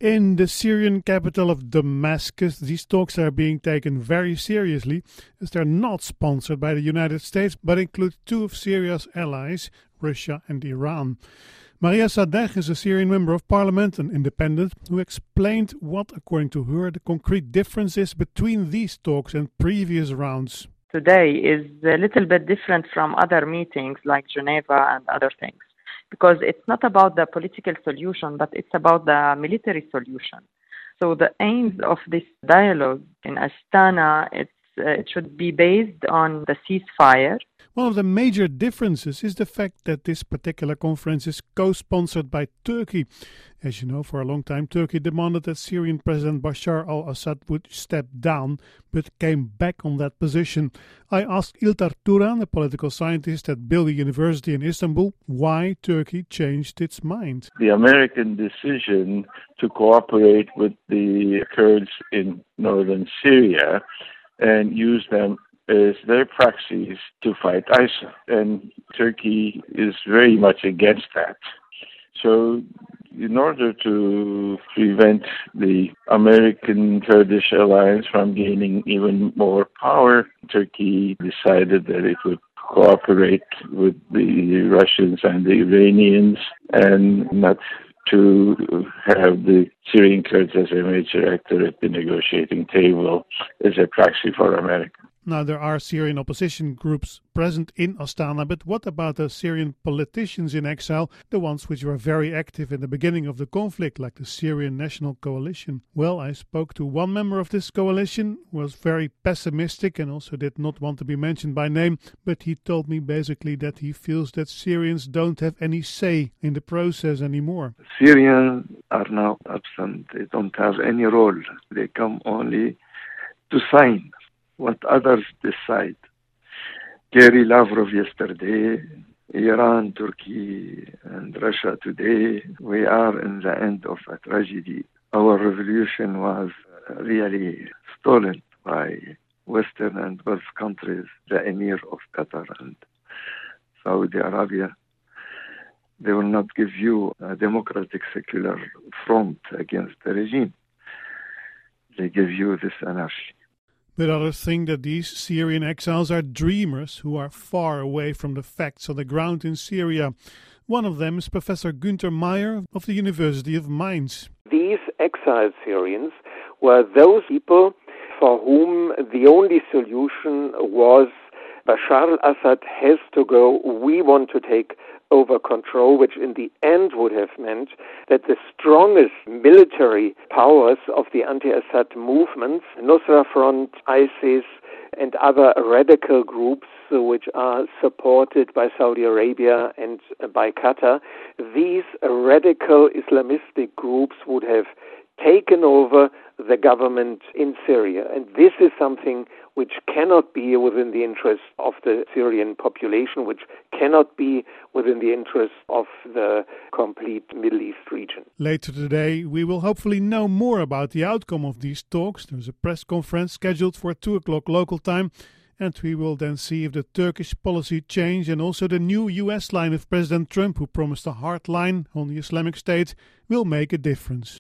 In the Syrian capital of Damascus, these talks are being taken very seriously as they're not sponsored by the United States but include two of Syria's allies, Russia and Iran. Maria Sadegh is a Syrian member of parliament, an independent, who explained what, according to her, the concrete difference is between these talks and previous rounds. Today is a little bit different from other meetings like Geneva and other things, because it's not about the political solution, but it's about the military solution. So the aims of this dialogue in Astana, it should be based on the ceasefire. One of the major differences is the fact that this particular conference is co-sponsored by Turkey. As you know, for a long time, Turkey demanded that Syrian President Bashar al-Assad would step down, but came back on that position. I asked İlter Turan, a political scientist at Bilgi University in Istanbul, why Turkey changed its mind. The American decision to cooperate with the Kurds in northern Syria and use them as their proxies to fight ISIL. And Turkey is very much against that. So in order to prevent the American Kurdish alliance from gaining even more power, Turkey decided that it would cooperate with the Russians and the Iranians and not to have the Syrian Kurds as a major actor at the negotiating table as a proxy for America. Now, there are Syrian opposition groups present in Astana, but what about the Syrian politicians in exile, the ones which were very active in the beginning of the conflict, like the Syrian National Coalition? Well, I spoke to one member of this coalition who was very pessimistic and also did not want to be mentioned by name, but he told me basically that he feels that Syrians don't have any say in the process anymore. Syrians are now absent. They don't have any role. They come only to sign what others decide. Kerry Lavrov yesterday, Iran, Turkey, and Russia today. We are in the end of a tragedy. Our revolution was really stolen by Western and Gulf countries, the Emir of Qatar and Saudi Arabia. They will not give you a democratic secular front against the regime. They give you this anarchy. But others think that these Syrian exiles are dreamers who are far away from the facts on the ground in Syria. One of them is Professor Günter Meyer of the University of Mainz. These exiled Syrians were those people for whom the only solution was Bashar al-Assad has to go, we want to take over control, which in the end would have meant that the strongest military powers of the anti-Assad movements, Nusra Front, ISIS, and other radical groups which are supported by Saudi Arabia and by Qatar, these radical Islamistic groups would have taken over the government in Syria. And this is something which cannot be within the interest of the Syrian population, which cannot be within the interest of the complete Middle East region. Later today, we will hopefully know more about the outcome of these talks. There's a press conference scheduled for 2 o'clock local time, and we will then see if the Turkish policy change and also the new US line of President Trump, who promised a hard line on the Islamic State, will make a difference.